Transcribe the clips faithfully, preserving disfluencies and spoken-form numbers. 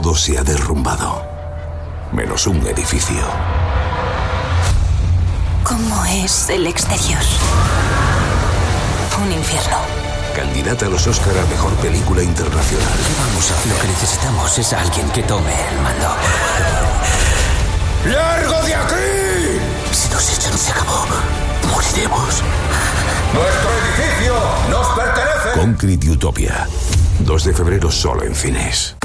todo se ha derrumbado, menos un edificio. ¿Cómo es el exterior? Un infierno. Candidata a los Oscar a Mejor Película Internacional. ¿Qué vamos a hacer? Lo que necesitamos es alguien que tome el mando. ¡Largo de aquí! Si nos echan, se acabó. Moriremos. ¡Nuestro edificio nos pertenece! Concrete Utopia. dos de febrero solo en cines.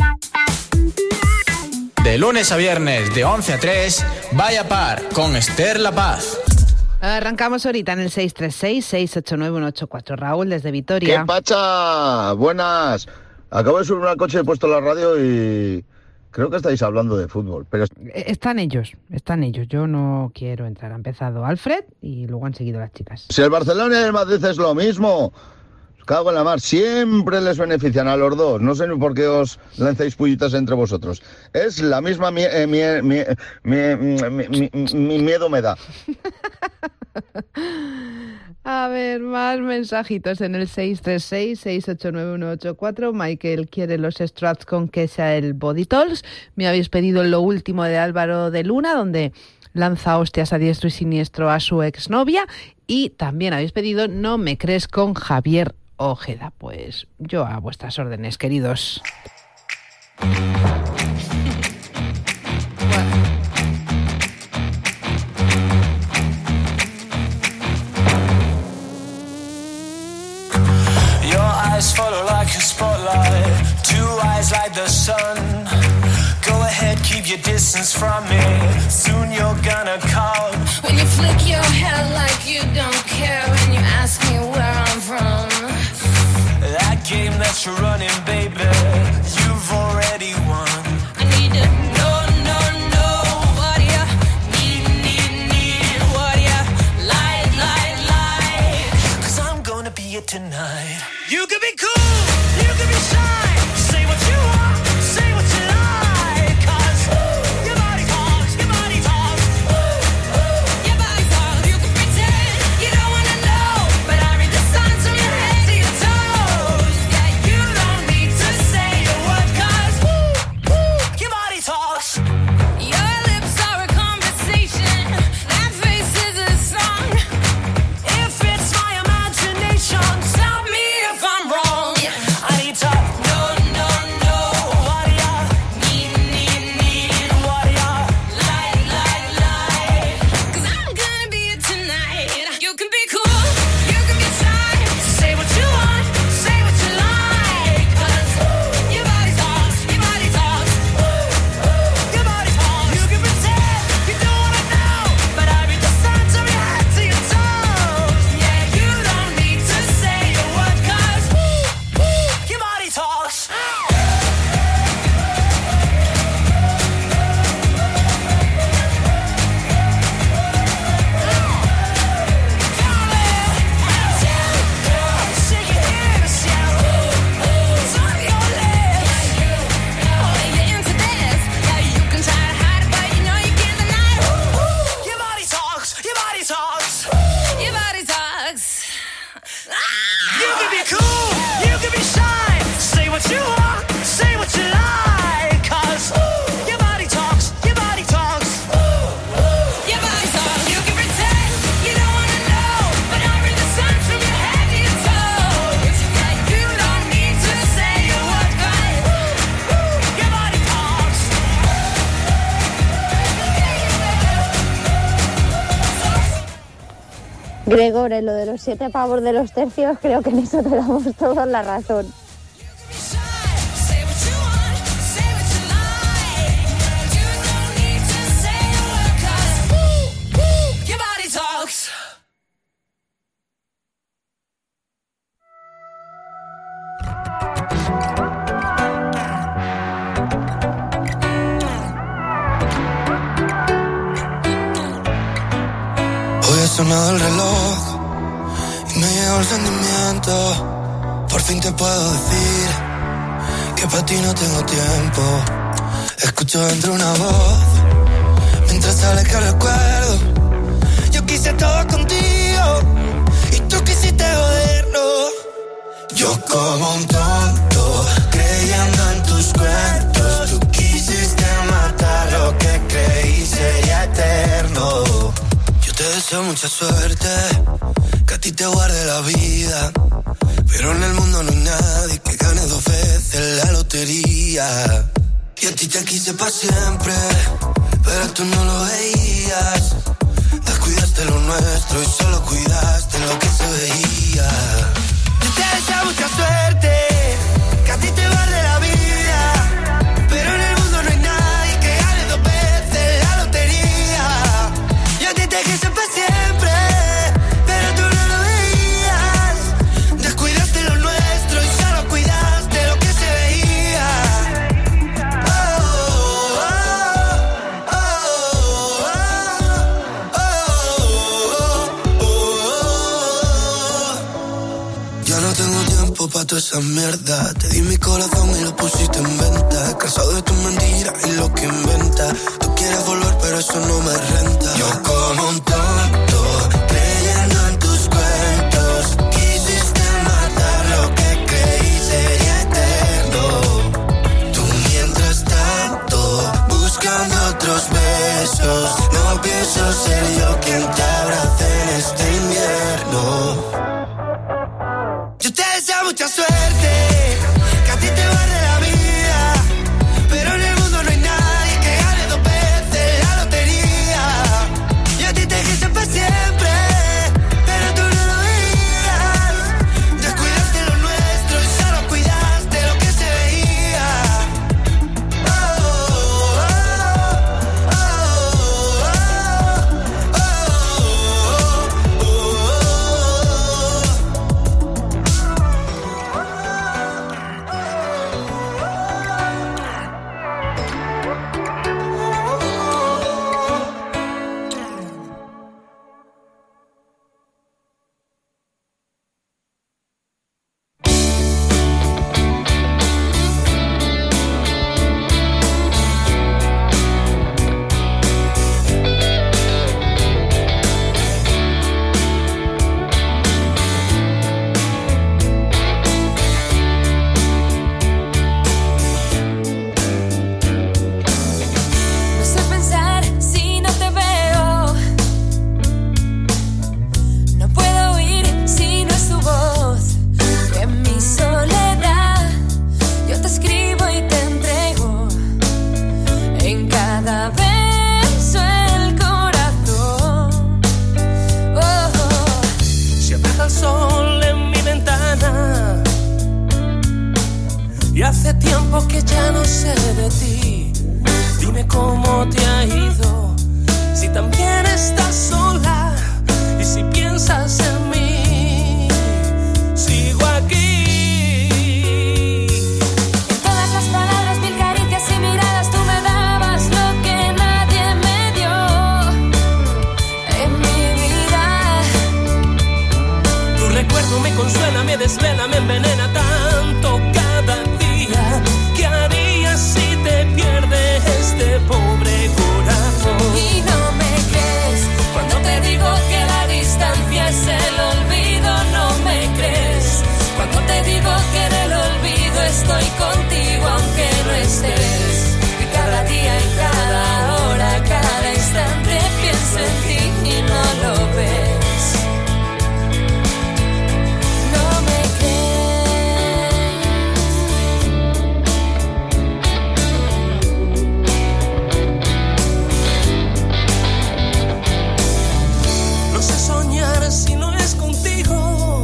De lunes a viernes, de once a tres, Vaya Par, con Esther La Paz. Arrancamos ahorita en el seis tres seis, seis ocho nueve, uno ocho cuatro. Raúl, desde Vitoria. ¿Qué pacha? Buenas. Acabo de subir al coche, he puesto la radio y creo que estáis hablando de fútbol. Pero Están ellos, están ellos. Yo no quiero entrar. Ha empezado Alfred y luego han seguido las chicas. si el Barcelona y el Madrid es lo mismo, os cago en la mar. Siempre les benefician a los dos. No sé ni por qué os lancéis pullitas entre vosotros. Es la misma mie- eh, mie- mie- mie- mi- mi- mi- mi miedo me da. A ver, más mensajitos en el seis tres seis, seis ocho nueve, uno ocho cuatro. Michael quiere los Strats con que sea el Body Talks. Me habéis pedido lo último de Álvaro de Luna, donde lanza hostias a diestro y siniestro a su exnovia. Y también habéis pedido No me crees con Javier Ojeda. Pues yo a vuestras órdenes, queridos. Eyes follow like a spotlight, two eyes like the sun. Go ahead, keep your distance from me. Soon you're gonna come. When you flick your hair like you don't care, when you ask me where I'm from. That game that you're running, baby, you've already won. I need to know, know, know what you need, need, need. What you like, like, like. Cause I'm gonna be it tonight. You can be cool, you can be shy. Say what you want, say what you like. Cause ooh, your body talks, your body talks. Ooh, ooh, your body talks. You can pretend you don't wanna know, but I read the signs from your head to your toes. Yeah, you don't need to say a word. Cause ooh, ooh, your body talks. Your lips are a conversation, that face is a song. If it's my imagination, tell me if I'm wrong. I need to know, know, know what do ya Need, need, need. what do ya Like, like, like. Cause I'm gonna be it tonight. You can be cool, you can be shy. say what you want, say what you like. Cause ooh, your body talks, your body talks. Ooh, ooh, Your body talks. You can pretend you don't wanna know, but I read the signs from your head to your toes. yeah, you don't need to say a word. Cause ooh, ooh, Your body talks. Shake your hips, yeah. Turn your legs. oh, you're into this. Yeah, you can try to hide it, but you know you can't deny it. Ooh, ooh, Your body talks. Your body talks. your body talks. You can be cool. You can be shy. Say what you want. Say what you like. Cause your body talks. Your body talks. Your body talks. You can pretend you don't wanna know, but I read the signs from your head to your toes. Yeah, you don't need to say a word. Cause Your body talks. Gregor, en lo de los siete pavos de los tercios, creo que en eso te damos todos la razón. say what you want, say what you like. You don't need to say a word. Cause ooh, ooh, Your body talks. Hoy ha sonado el reloj y me llegó el sentimiento. Por fin te puedo decir que para ti no tengo tiempo. Escucho dentro una voz mientras sale que recuerdo. Yo quise todo contigo y tú quisiste joderlo. Yo como un tonto creyendo en tus cuentos. Tú quisiste deseo mucha suerte, que a ti te guarde la vida. Pero en el mundo no hay nadie que gane dos veces la lotería. Y a ti te quise pa' siempre, pero tú no lo veías. Descuidaste lo nuestro y solo cuidaste lo que se veía. Yo te deseo mucha suerte, que a ti te guarde la vida. Pero en el mundo no hay nadie que gane dos veces la lotería. Y a ti te quise pa' siempre, pero tú no lo veías. Descuidaste lo nuestro y solo cuidaste lo que se veía. Oh, oh, oh, oh, oh, oh. Ya no tengo tiempo pa' toda esa mierda. Te di mi corazón y lo pusiste en venta. Cansado de tus mentiras y lo que inventas. Tú quieres volver pero eso no me renta. Yo como un tonto, creyendo en tus cuentos. Quisiste matar lo que creí sería eterno. Tú mientras tanto, buscando otros besos. No pienso ser yo quien te abrace en este invierno. Yo te deseo mucha suerte, que a ti te guarde la vida. Pero en el mundo no hay nadie que gane dos veces la lotería. Y a ti te quise pa' siempre, pero tú no lo veías. Descuidaste lo nuestro y solo cuidaste lo que se veía. Oh, oh, oh, oh, oh, No sé pensar si no te veo. No puedo oír si no es tu voz. En mi soledad yo te escribo y te entrego en cada beso el corazón. Oh, oh. Se apaga el sol en mi ventana y hace tiempo que ya no sé de ti. Dime cómo te ha ido, si también estás sola y si piensas en mí. Sigo aquí. En todas las palabras, mil caricias y miradas, tú me dabas lo que nadie me dio en mi vida. Tu recuerdo me consuela, me desvela, me envenena tanto cada día. ¿Qué harías si te pierdes este pobre corazón? Y no me crees cuando te digo que la distancia es el olvido. No me crees cuando te digo que en el olvido estoy contigo aunque no estés. Y cada día y cada hora, cada instante pienso en ti y no lo ves. No me No sé soñar si no es contigo.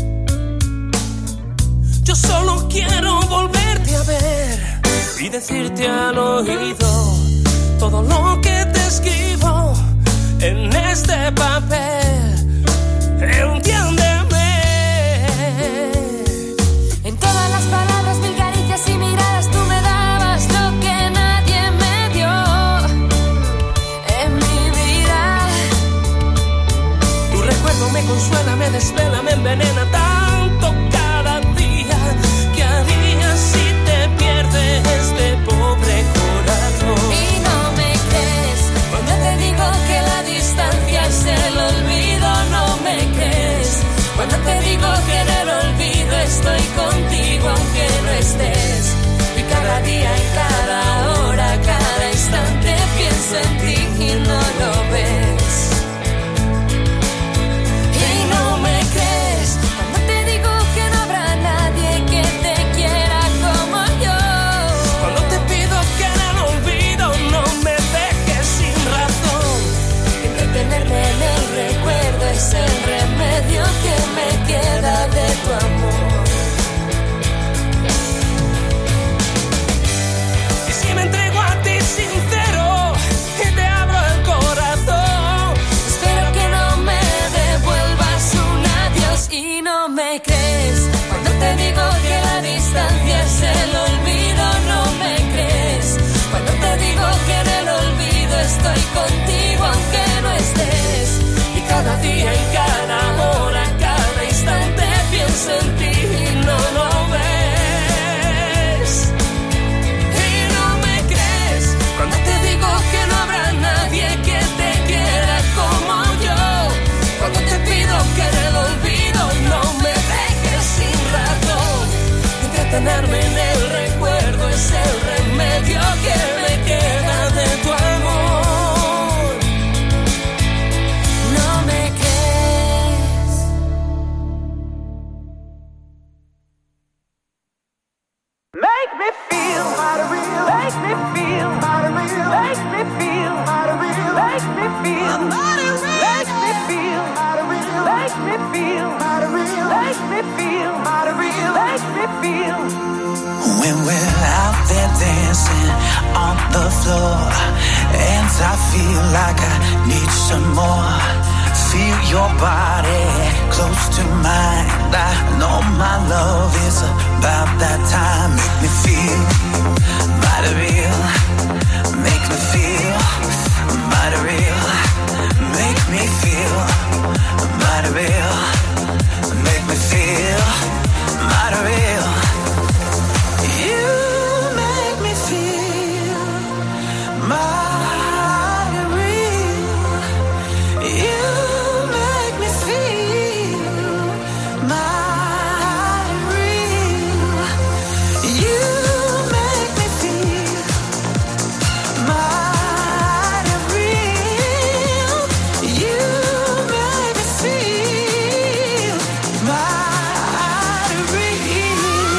Yo solo quiero volverte a ver y decirte al oído todo lo que te escribo en este papel. Entiéndeme. En todas las palabras, mil caricias y miradas, tú me dabas lo que nadie me dio en mi vida. Tu recuerdo me consuela, me desvela, me envenena tanto cada día. ¿Qué harías si te pierdes este pobre corazón? Y no me crees cuando te digo que la distancia es el olvido. No me crees cuando te digo que en el olvido estoy contigo aunque no estés. Y cada día y cada hora, cada instante pienso en ti y no lo ves. feel when we're out there dancing on the floor, and I feel like I need some more. Feel your body close to mine. I know my love is about that time. Make me feel mighty real. Make me feel mighty real. Make me feel mighty real. Make me feel mighty real. You make me feel mighty real. You make me feel mighty real. You make me feel mighty real. You make me feel mighty real.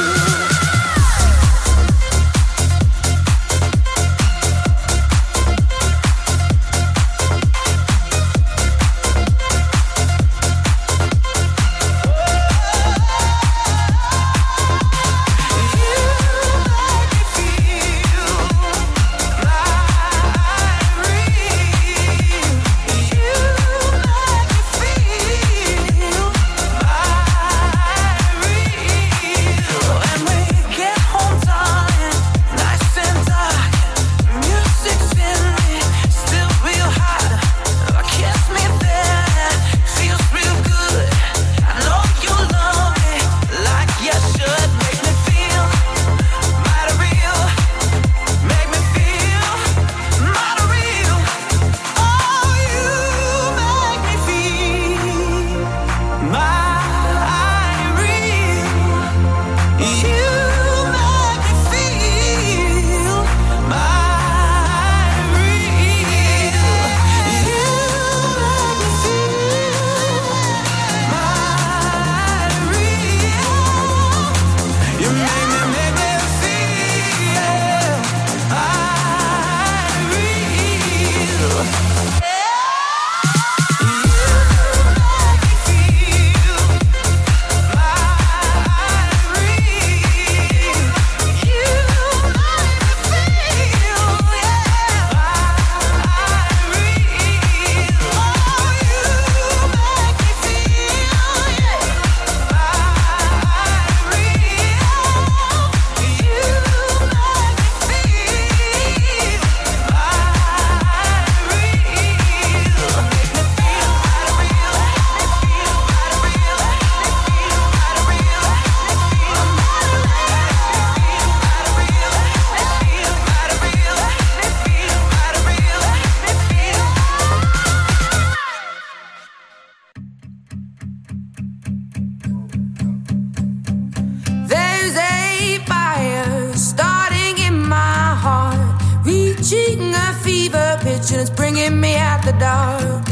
There's a fire starting in my heart, reaching a fever pitch, and it's bringing me out the dark.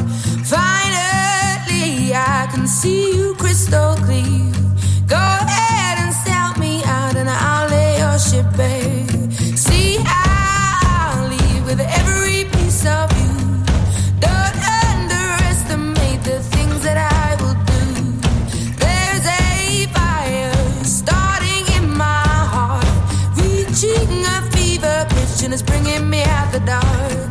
Finally, I can see you crystal clear. Go ahead and sell me out, and I'll lay your ship bare. See, I'll leave with every piece of you. Don't underestimate the things that I will do. There's a fire starting in my heart, reaching a fever pitch, and it's bringing me out the dark.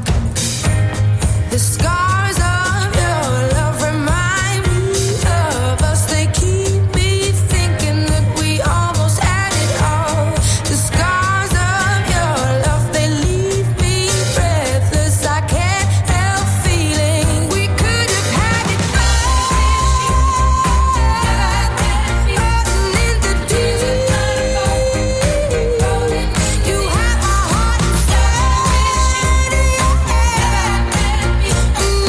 The scars of your love remind me of us. They keep me thinking that we almost had it all. The scars of your love, they leave me breathless. I can't help feeling we could have had it all. Floating in the deep. You have my heart inside. And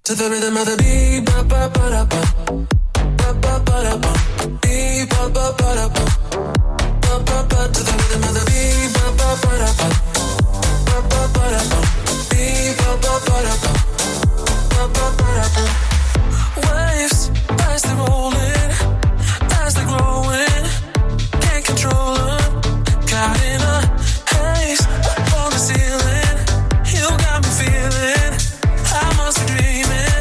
To the rhythm of the beat, ba ba ba da ba, ba ba ba da ba, beat ba ba ba da ba, ba ba ba. To the rhythm of the beat, ba ba ba da ba, ba ba ba da ba, beat ba ba ba da ba, ba ba ba da ba. Waves as they're rolling, as they're growing, can't control them. Caught in a haze on the ceiling, you got me feeling I must be dreaming.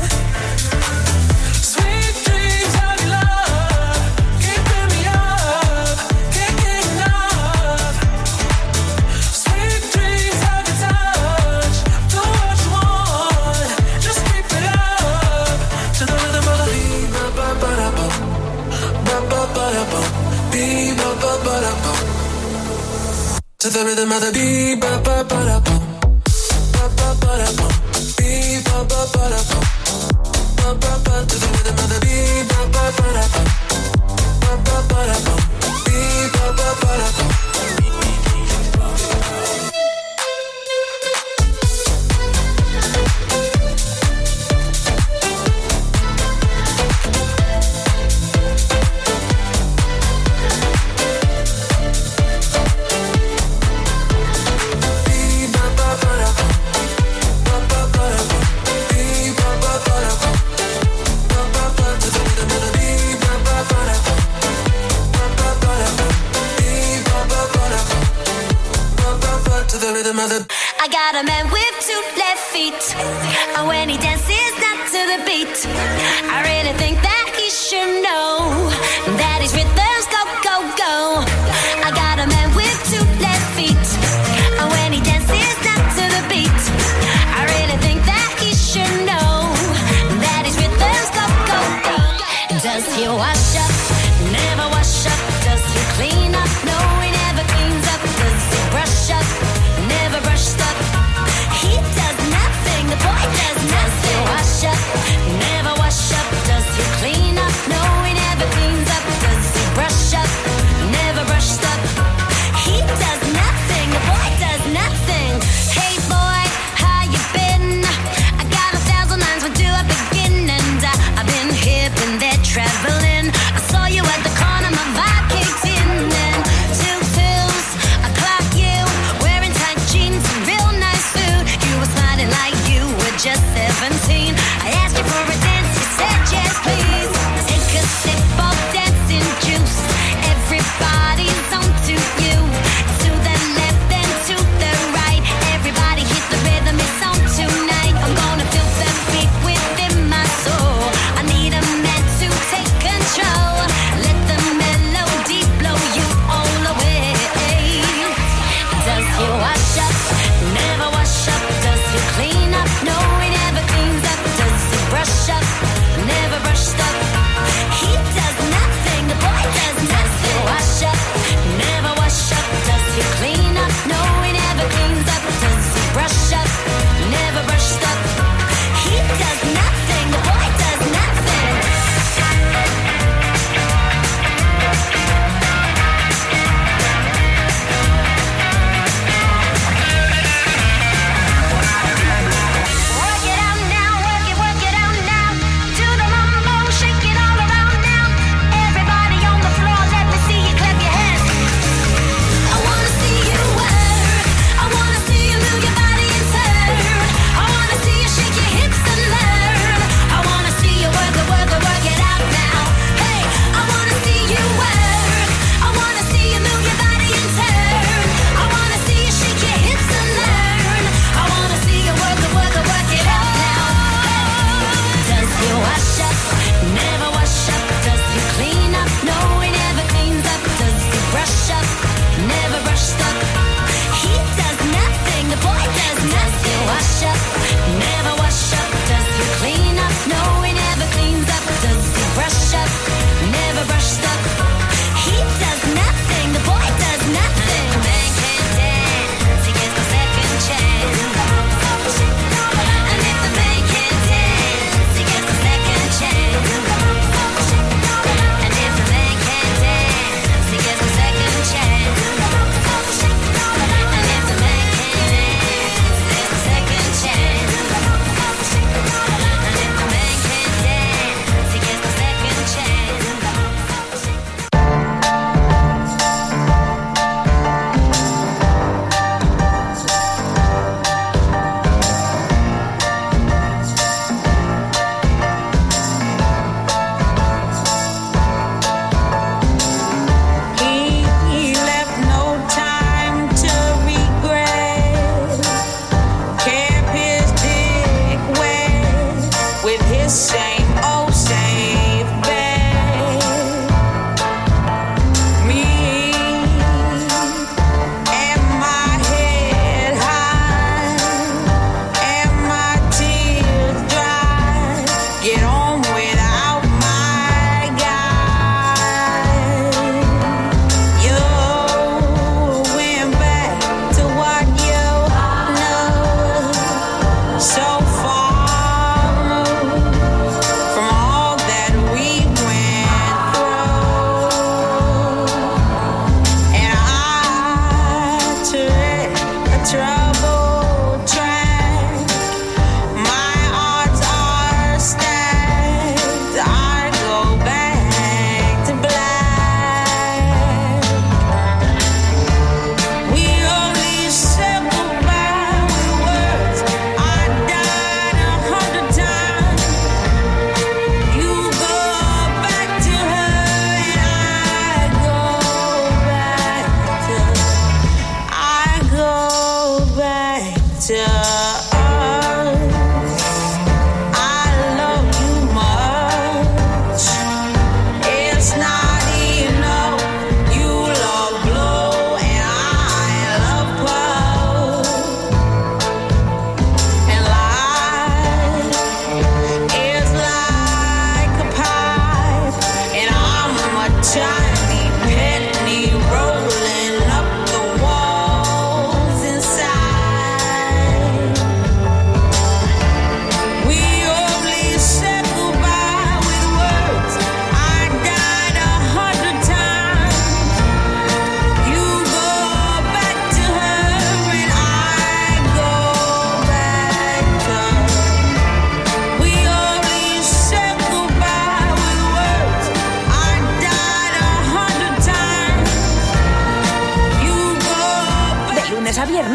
Sweet dreams of your love, keeping me up, can't get enough. Sweet dreams of your touch, do what you want, just keep it up. To the rhythm of the beat, ba ba ba da ba, ba ba ba da ba, beat ba ba ba da ba. To the rhythm of the beat, ba ba ba da ba, ba ba ba da ba, beat ba ba ba da ba, ba ba ba. To the rhythm of the beat, ba ba ba da ba, ba ba ba da ba, beat ba ba ba da ba. I got a man with two left feet, and when he dances not to the beat, I really think that he should know that his rhythms go, go, go. I got a man with two left feet, and when he dances not to the beat, I really think that he should know that his rhythms go, go, go. Does he wash up? Never wash up. Does he clean up? No, he never cleans up. Does he brush up? Never brushed up. He does nothing. The boy does nothing. Wash up, never wash up. Does he clean up? No, he never cleans up. Does he brush up? Never brushed up. He does nothing. The boy does nothing. Hey boy, how you been? I got a thousand lines. Where do I begin? And I, I've been here, been there, traveling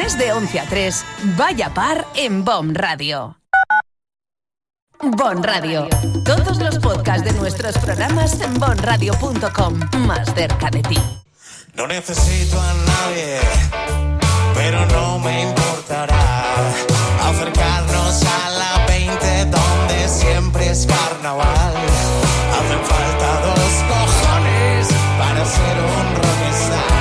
jueves de once a tres. Vaya par en Bon Radio. Bon Radio. Todos los podcasts de nuestros programas en bon radio punto com. Más cerca de ti. No necesito a nadie, pero no me importará acercarnos a la veinte donde siempre es carnaval. Hacen falta dos cojones para ser un rockstar.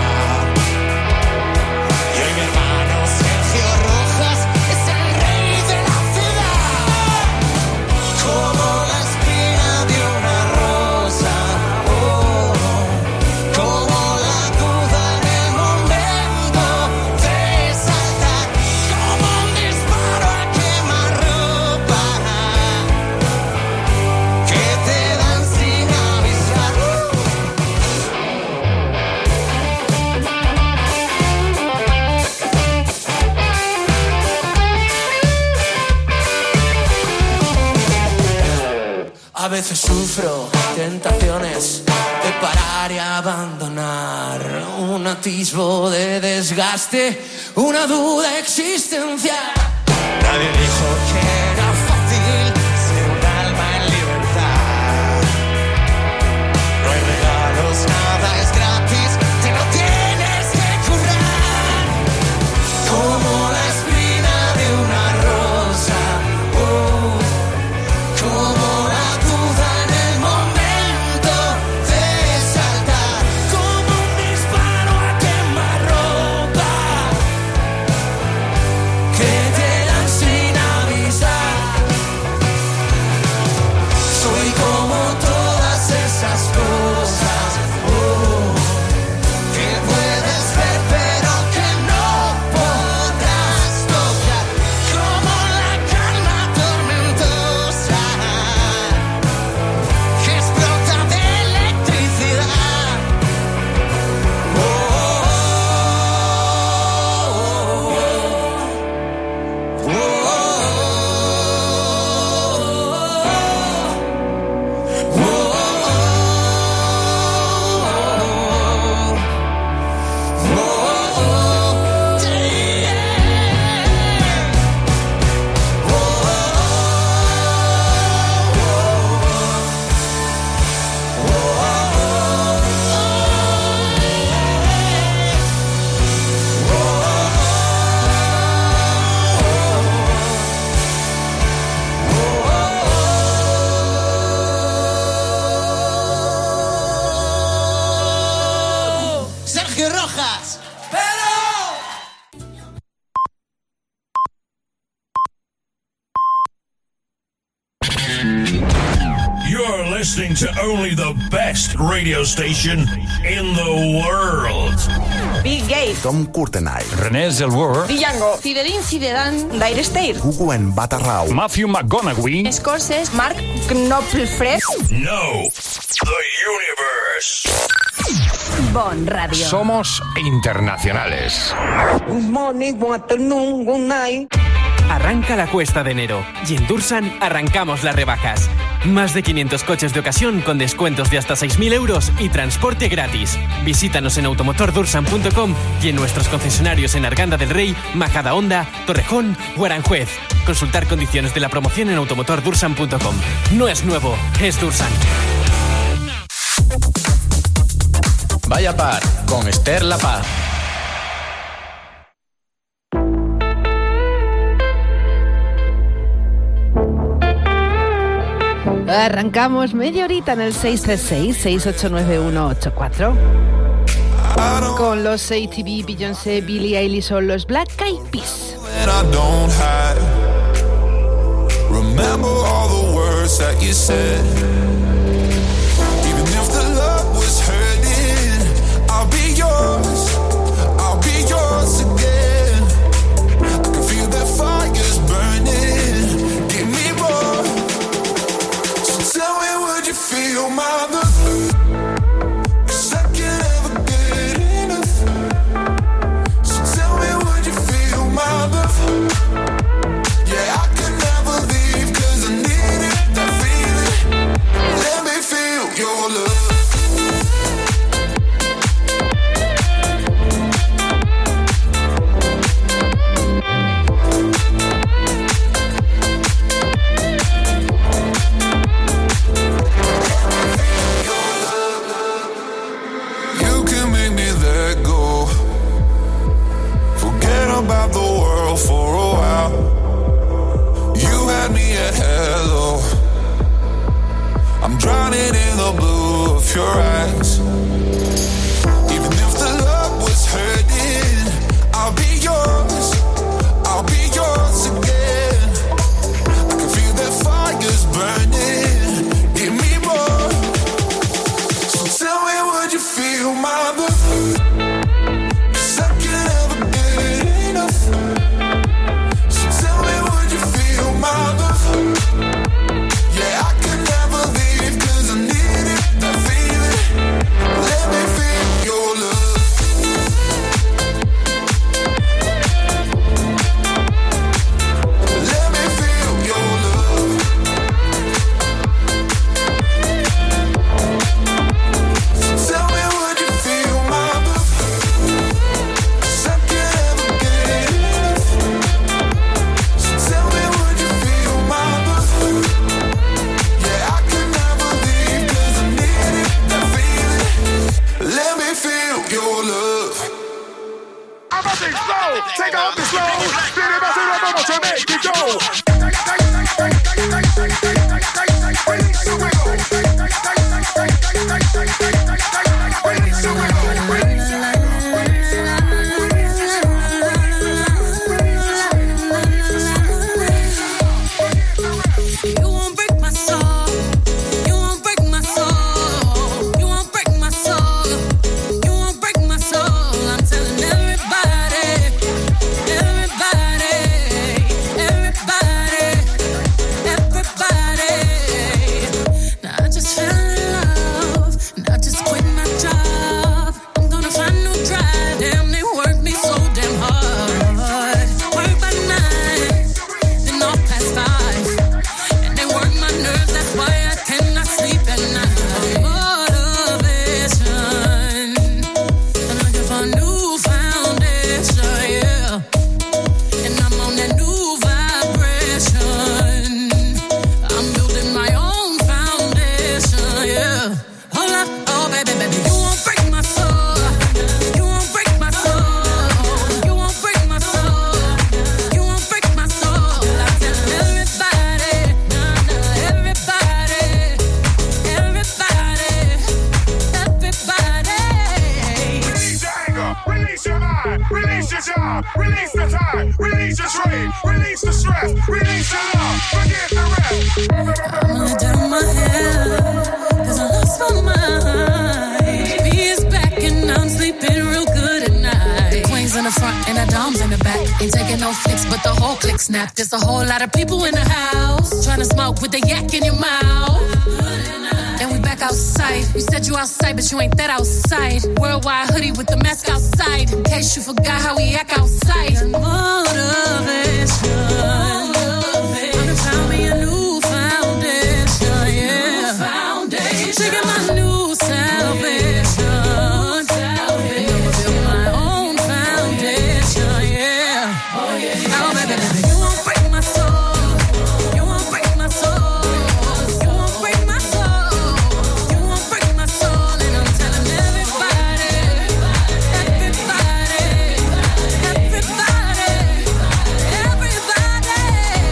Y hoy mi hermano Sergio Rojas es el rey de la ciudad, como la espina de una rosa, oh, como la duda en el momento de saltar, como un disparo a quemarropa que te dan sin avisar. A veces sufro tentaciones de parar y abandonar, un atisbo de desgaste, una duda existencial. Nadie dijo que era fácil ser un alma en libertad. No hay regalos, nada es gratis, te lo tienes que currar. Como la espina de una rosa, oh, como la duda en el momento de saltar, como un disparo a quemarropa que te dan sin avisar. Soy como todas esas cosas, oh, que puedes ver pero que no podrás tocar, como la calma tormentosa que explota de electricidad. Oh, oh, oh, Sergio Rojas. You're listening to only the best radio station in the world. Bill Gates, Tom Courtenay, René Zellweger, Django, Zinedine Zidane, Dire Straits, Guguen Batarrau, Matthew McConaughey, Scorsese, Mark Knopfler. No, the universe. Bon Radio. Somos internacionales. Good morning, good afternoon, good night. Arranca la cuesta de enero y en Dursan arrancamos las rebajas. Más de quinientos coches de ocasión con descuentos de hasta seis mil euros y transporte gratis. Visítanos en automotor dursan punto com y en nuestros concesionarios en Arganda del Rey, Majadahonda, Torrejón o Aranjuez. Consultar condiciones de la promoción en automotor dursan punto com. No es nuevo, es Dursan. Vaya par con Esther La Paz. Arrancamos media horita en el seis tres seis, seis ocho nueve uno ocho cuatro. Con los A T V, Beyoncé, Billie Eilish o los Black Eyed Peas. Remember all the words that you said. Even if the love was hurting, I'll be yours, I'll be yours again. I can feel that fire's burning, give me more. So tell me, would you feel my love? 'Cause I can't ever get enough. So tell me, would you feel my love? Yeah, I can never leave 'cause I need it, that feeling. Let me feel your love. your eyes. Even if the love was hurting, I'll be yours, I'll be yours again. I can feel that fire's burning, give me more. So tell me, would you feel my love? 'Cause I can never get enough. So tell me, would you feel my love? Yeah, I can never leave 'cause I need it, that feeling. Let me feel your love. Let me feel your love. So tell me, would you feel my love? 'Cause I can never get enough. So tell me, would you feel my love? Yeah, I can never leave 'cause I need it, that feeling. Let me feel your love. I'm up and slow, take off the slow. Then if I say I'm about to make it go. Release the wiggle. Release the You won't break my soul. You won't break my soul. You won't break my soul. You won't break my soul. I'm telling everybody, everybody, everybody, everybody. Now I just fell in love. Now I just quit my job. I'm gonna find no drive. Damn, they work me so damn hard. Work by nine, then off past five. And they work my nerves, that's why I cannot sleep at night. Motivation, I'm looking for a new foundation, yeah. And I'm on that new vibration. I'm building my own foundation, yeah. Hold up, oh baby, baby, you won't break my soul. You won't break my soul. You won't break my soul. You won't break my soul. I'm telling everybody, nah, nah, everybody, everybody, everybody. Release your anger, release your mind, release your job, release the time, release your trade, release the stress, release your love, forget the rest. I'm gonna do my hair, 'cause I lost my mind. B is back and I'm sleeping real good at night. The queen's in the front and the dom's in the back. Ain't taking no flicks, but the whole click snap. There's a whole lot of people in the house trying to smoke with the yak in your mouth. And we back outside. You said you outside, but you ain't that outside. Worldwide hoodie with the mask outside. In case you forgot how we act outside. Motivation. Gonna find me a new foundation, yeah. Taking my new salvation. And I'ma build my own foundation, yeah. Oh, baby, baby, you won't break my soul. You won't break my soul. You won't break my soul. You won't break my soul. And I'm telling everybody, everybody, everybody, everybody,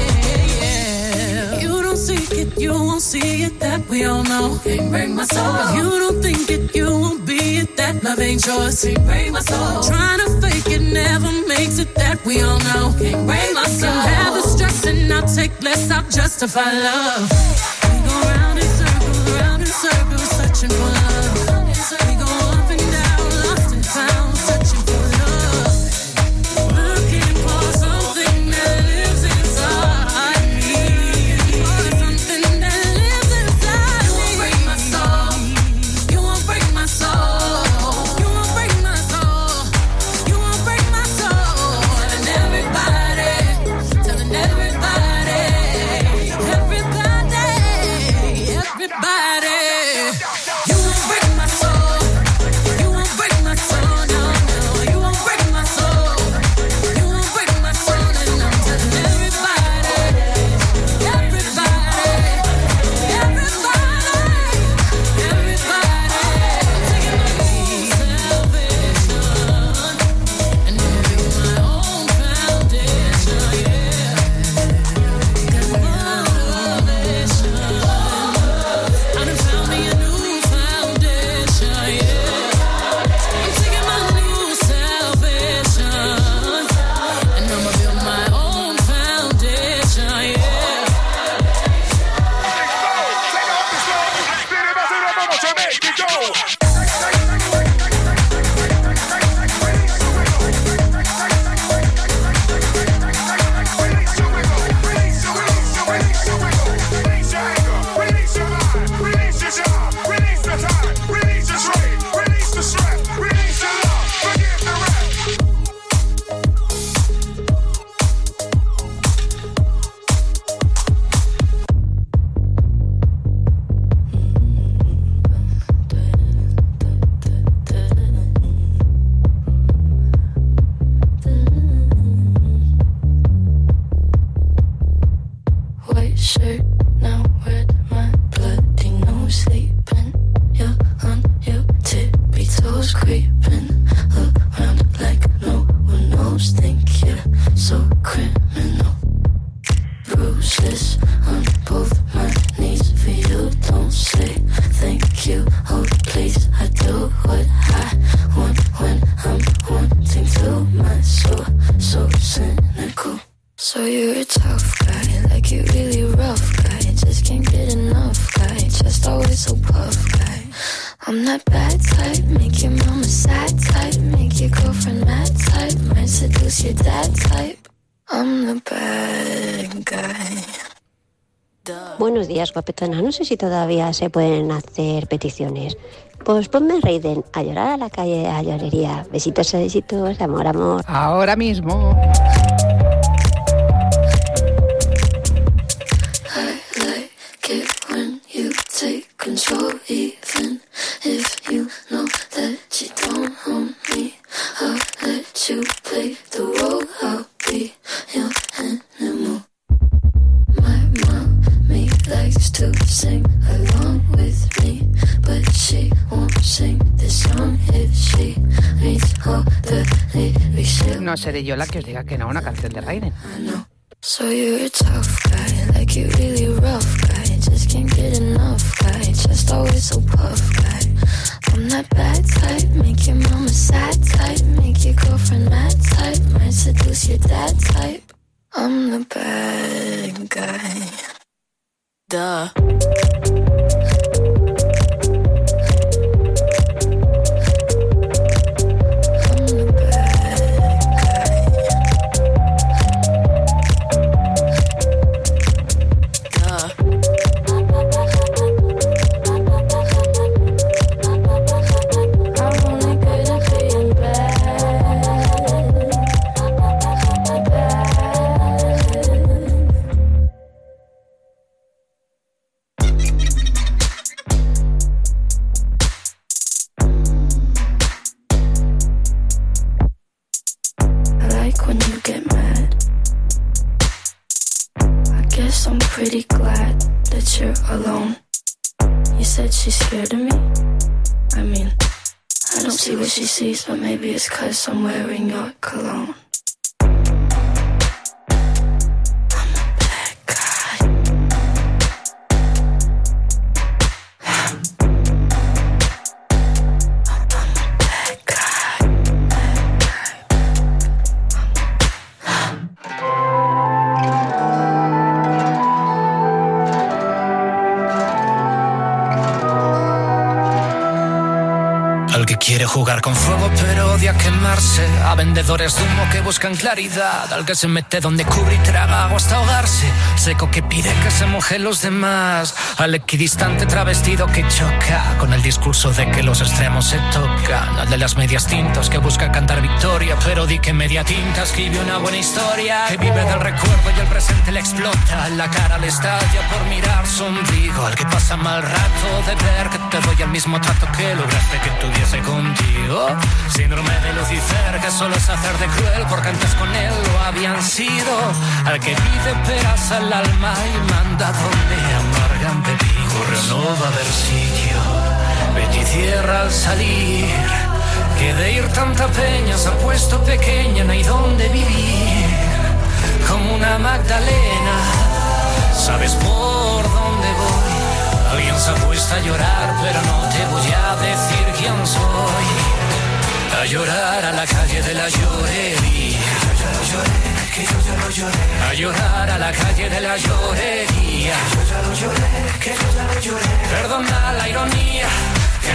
yeah. You don't see it, you won't see it, that we all know. Can't break my soul. If you don't think it, you won't be it, that love ain't yours. Can't break my soul. Trying to fake it never makes it, that we all know. Can't break my soul. Have the stress and I'll take less, I'll justify love. We go round in circles, round in circles, searching for love. We go up and down, lost and found, searching for love. Looking for something that lives inside me. For something that lives inside me. You won't break my soul. You won't break my soul. You won't break my soul. You won't break my soul. Telling everybody, telling everybody, everybody, everybody. You won't break my soul. You won't break my soul. No, no. You won't break my soul. You won't break my soul. And I'm telling everybody, everybody, everybody, everybody. Taking my own salvation. And I'm building my own foundation, yeah. 'Cause motivation, I done found make it go. White shirt, now red, my bloody nose sleeping. You're on your tippy toes, creeping around like no one knows. Think you're so criminal. Bruises on both my knees for you. Don't say thank you, oh please. I do what I want when I'm wanting to. My soul so cynical. So you're a tough guy, like you really rough guy. Just can't get enough guy, just always so puff guy. I'm that bad type, make your mama sad type, make your girlfriend mad type, might seduce your dad type. I'm the bad guy. Buenos días, guapetona. No sé si todavía se pueden hacer peticiones. Pues ponme Raiden a llorar a la calle, a llorería. Besitos, besitos, amor, amor. Ahora mismo. It when you take control, even if you know that you don't own me. I'll let you play the role, I'll be your animal. My mommy likes to sing along with me, but she won't sing this song if she reads all the lyrics. No seré yo la que os diga que no a una canción de Raiden. So you're a tough guy, like you really rough guy. Just can't get enough guy, just always so puff guy. I'm that bad type, make your mama sad type, make your girlfriend mad type, might seduce your dad type. I'm the bad guy. Duh. Pretty glad that you're alone. You said she's scared of me? I mean, I don't see what she sees, but maybe it's 'cause I'm wearing your cologne. Quiere jugar con fuego pero odia quemarse. A vendedores de humo que buscan claridad. Al que se mete donde cubre y traga agua hasta ahogarse. Seco que pide que se mojen los demás. Al equidistante travestido que choca con el discurso de que los extremos se tocan. Al de las medias tintas que busca cantar victoria, pero di que media tinta escribe una buena historia. Que vive del recuerdo y el presente le explota. La cara le estalla por mirar su ombligo. Al que pasa mal rato de ver que te doy el mismo trato que lograste que tuviese contigo. Síndrome de Lucifer, que solo es hacer de cruel porque antes con él lo habían sido. Al que pide peras al alma y manda donde amargan pepigos. Corre, no va a haber sitio, vete y cierra al salir. Que de ir tanta peña se ha puesto pequeña, no hay donde vivir. Como una Magdalena, sabes por dónde voy. Alguien se ha puesto a llorar, pero no te voy a decir quién soy. A llorar a la calle de la llorería. Que yo ya lo lloré, que yo ya lo lloré. A llorar a la calle de la llorería. Que yo ya lo lloré, que yo ya lo lloré. Perdona la ironía, que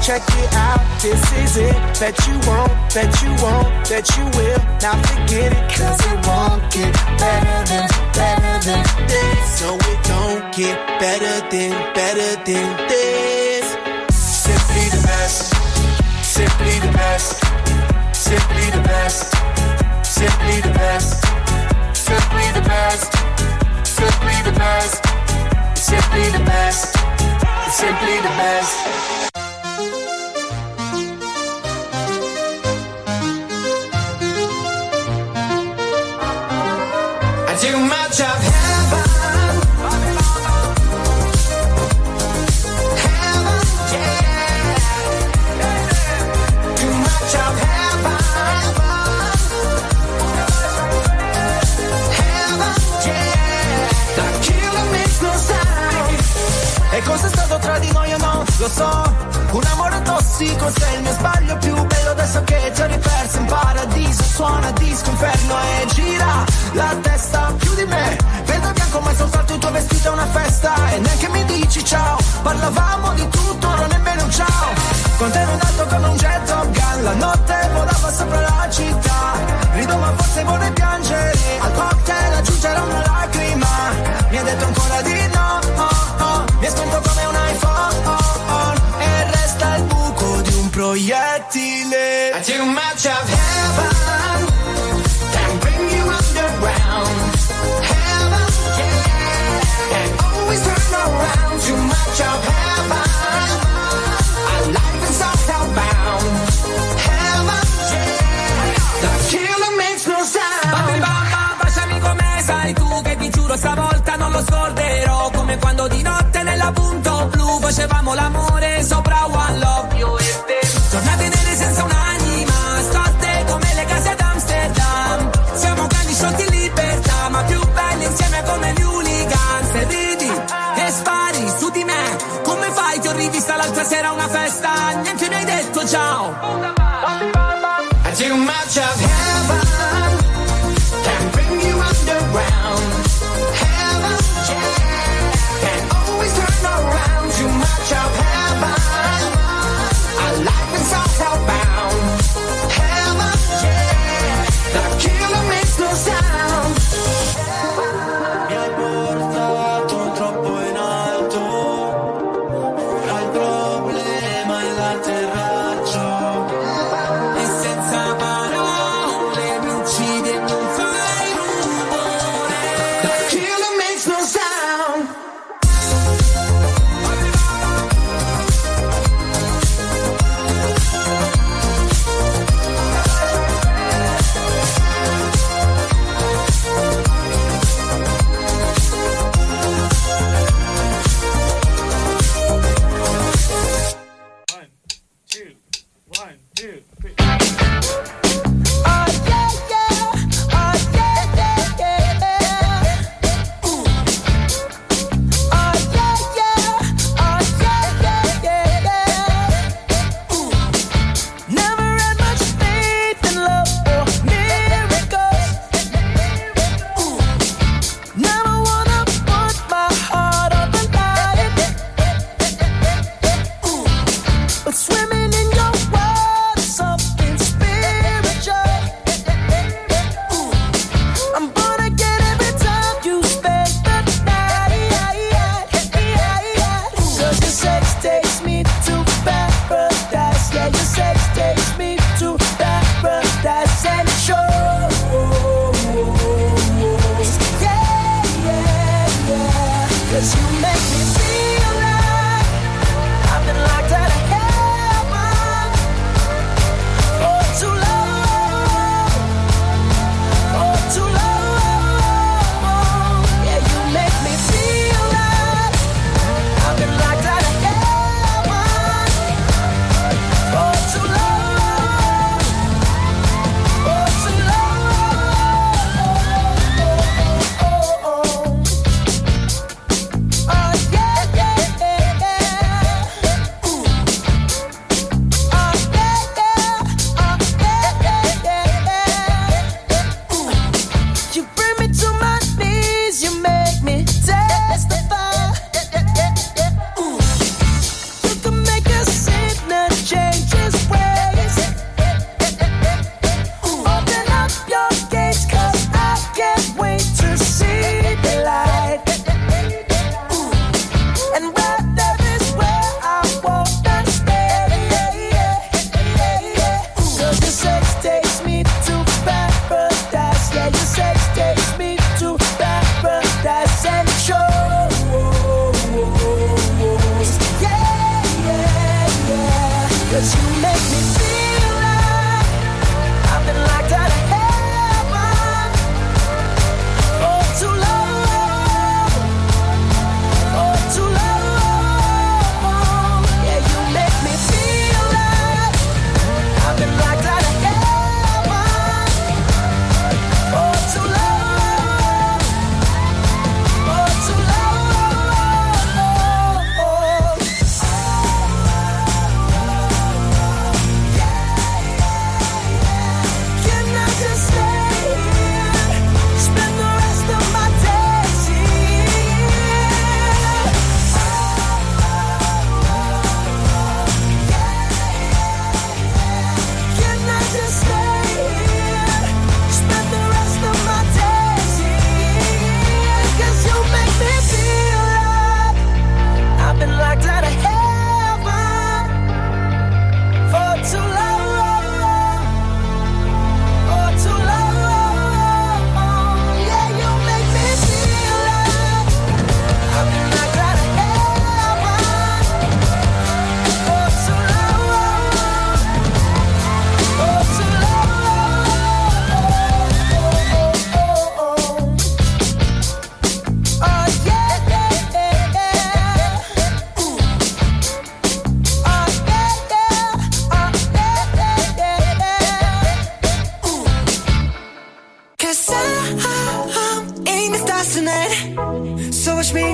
check it out, this is it. Bet you won't, bet you won't, bet you will. Now forget it, cause it won't get better than, better than this. No, it don't get better than, better than this. Simply the best, simply the best, simply the best, simply the best, simply the best, simply the best, simply the best, simply the best. Too much of heaven, heaven, yeah. Too much of heaven, heaven, yeah. The killer makes no sound. E cosa è stato tra di noi o no? Lo so. Un amore tossico, sei il mio sbaglio più bello. Adesso che ti ho riperso in paradiso, suona disco inferno e gira la testa più di me. Vedo bianco ma è soltanto il tuo vestito è una festa. E neanche mi dici ciao. Parlavamo di tutto, non nemmeno un ciao. Con te ero andato come un jet Top Gun. La notte volava sopra la città. Rido ma forse vorrei piangere. Al cocktail aggiungerò una lacrima. Mi ha detto ancora di no, oh, oh. Mi è spento come un iPhone, oh, oh. E resta il buco di un proiettile. Too much of heaven can bring you underground. Heaven, yeah, and always turn around. Too much of heaven, our life is all hellbound. Heaven, yeah, the killer makes no sound. Bambi bamba, baciami come sai tu, che ti giuro stavolta non lo scorderò. Come quando di notte nella punto blu facevamo l'amore sopra One Love, io e te. Giornate nere senza un'anima, storte come le case ad Amsterdam. Siamo grandi sciolti in libertà, ma più belli insieme come gli hooligans. E ridi e spari su di me. Come fai? Ti ho rivista l'altra sera a una festa, neanche mi hai detto ciao. Too much of heaven can bring you underground. Heaven, yeah, and always turn around. Too much of heaven, our life is all hellbound. Heaven, yeah, the killer makes no sound. Mi hai portato troppo in alto, ora il problema è l'atterraggio. E senza parole mi uccidi e non fai rumore. The killer makes no sound. Yeah, yeah.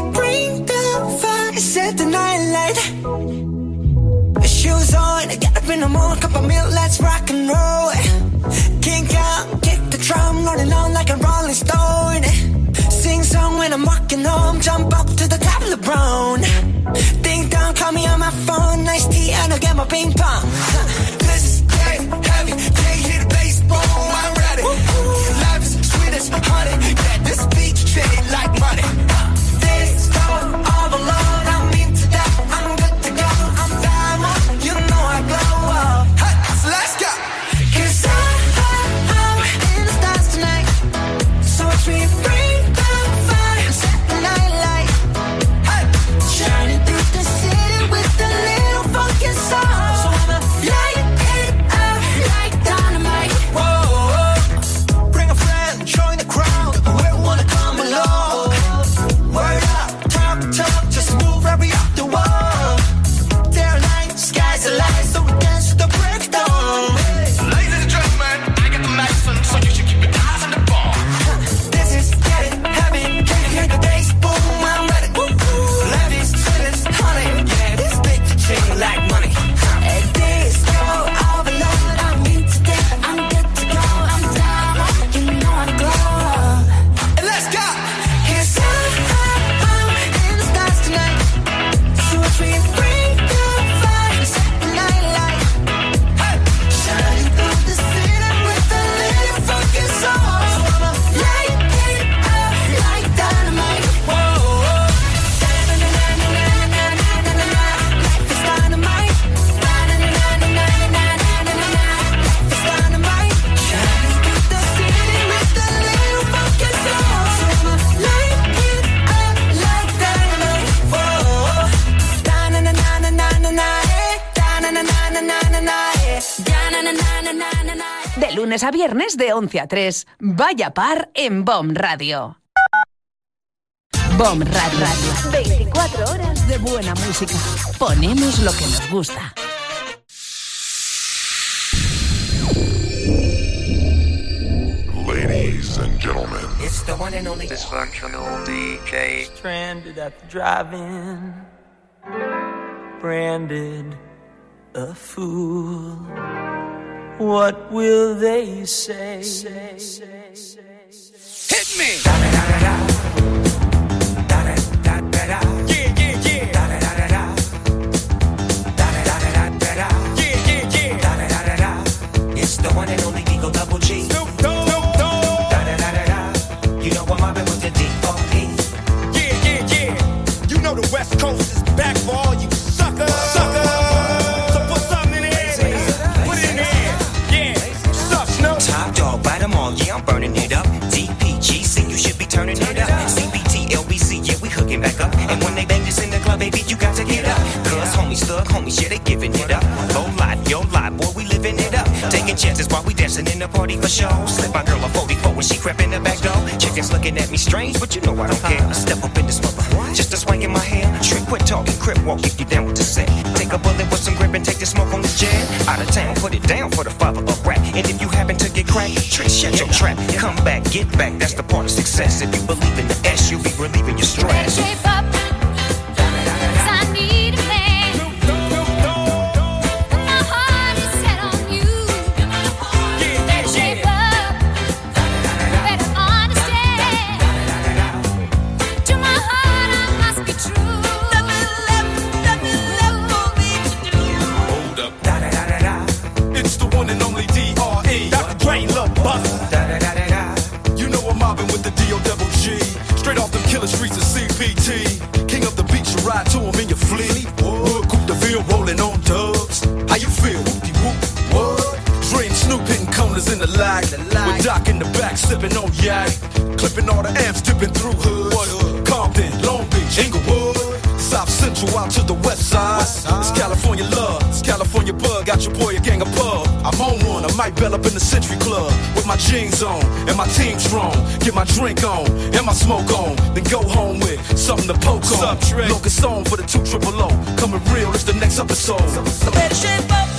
bring the fire, set the night light. Shoes on, get up in the morning, cup of milk, let's rock and roll. Kink out, kick the drum, rolling on like a rolling stone. Sing song when I'm walking home, jump up to the top of the brown. Ding dong, call me on my phone, nice tea and I'll get my ping pong. This is getting heavy, can't hear the bass, boom, I'm ready. Life is sweet as honey, yeah, this beat treated like money. This go all alone, I'm into that, I'm good to go, I'm diamond, you know I glow up. Hey, so let's go. Cause I, I, I'm in the stars tonight, so watch me bring the fire, set the night light. Hey, shining through the city with a little funky soul. So I'ma light it up like dynamite. Whoa, bring a friend, join the crowd, whoever wanna come along. Word up, talk, talk, just move right up the wall. Day or night, sky's the light, so we dance to the break of dawn. Ladies and gentlemen, I got the medicine, so you should keep your eyes on the ball. This is getting heavy, can you hear the bass? Boom, I'm ready. Life is sweet as honey, yeah, this beat treat like money. And this go all alone, I'm into that, I'm good to go, I'm down, you know I'm glow. And let's go. Cause I, I, I'm in the stars tonight, so watch me bring the fire, set the night light. Hey, shining through the city with a little funky soul. So I'ma light it up like dynamite. Whoa, da-na-na-na-na-na-na-na-na-na. Life is dynamite. Da-na-na-na-na-na-na-na-na-na. Life is dynamite. Shining through the city with a little funky soul. So I'ma light it up like dynamite. Whoa, da-na-na-na-na-na-na-na. Da-na-na-na-na-na-na. Da-na-na-na-na-na-na. De lunes a viernes de once a tres. Vaya par en B O M Radio. B O M Radio. veinticuatro horas de buena música. Ponemos lo que nos gusta. Ladies and gentlemen, It's the one and only dysfunctional D J. Stranded at the drive-in, branded a fool. What will they say? Hit me! It's the one and only Eagle Double G. Snoop Dogg. You know I'm mobbing with the D O E. Yeah, yeah, yeah. You know the West Coast is back for all you suckers. Suckers. So put something in there. Put it in there. Yeah. Suck, Snoop. Top dog, bite 'em all, yeah, I'm burning it up. D P G C, you should be turning it up. C B T, L B C, yeah, we hooking back up. And when they bang this in the club, baby, you got to get up. Cause homies, thug homies, yeah, they giving it up. Low life, yo life, boy, we living it up. Taking chances while we dancing in the party for show. Slip my girl a forty-four when she crept in the back door. Chickens looking at me strange, but you know I don't care. I step up in this mother, just a swing in my hair. Trick, quit talking, crip walk if you down with the set. Take a bullet with some grip and take the smoke on the jet. Out of town, put it down for the father of rap. And if you happen to get cracked, trick, shut your trap. Come back, get back, that's the part of success. If you believe in the S, you'll be relieving your stress. Shape up, 'cause I need a man. My heart is set on you. Better shape up, better understand. To my heart I must be true. Nothing left, nothing left for me to do. Hold up. Da da da da da. It's the one and only D R E. Doctor Dre, Lil Buster. Da da da da da. You know I'm mobbing with the D O double G. Straight off them killer streets of C P T. King of the beach, you ride to him in your fleet. Wood, Coupe de Ville, rolling on dubs. How you feel? Whoopty whoop, what? Dre and Snoop hitting corners in the lag. With Doc in the back, sipping on yak. Clipping all the amps, dipping through hood. Compton, Long Beach, Inglewood. South Central out to the west side. It's California love, it's California bug. Got your boy a gang of pub. I'm on one, I might bell up in the Century Club. With my jeans on, and my team strong. Get my drink on, and my smoke on. Then go home with something to poke on. Locust on for the two triple O. Coming real, it's the next episode. Better shape up.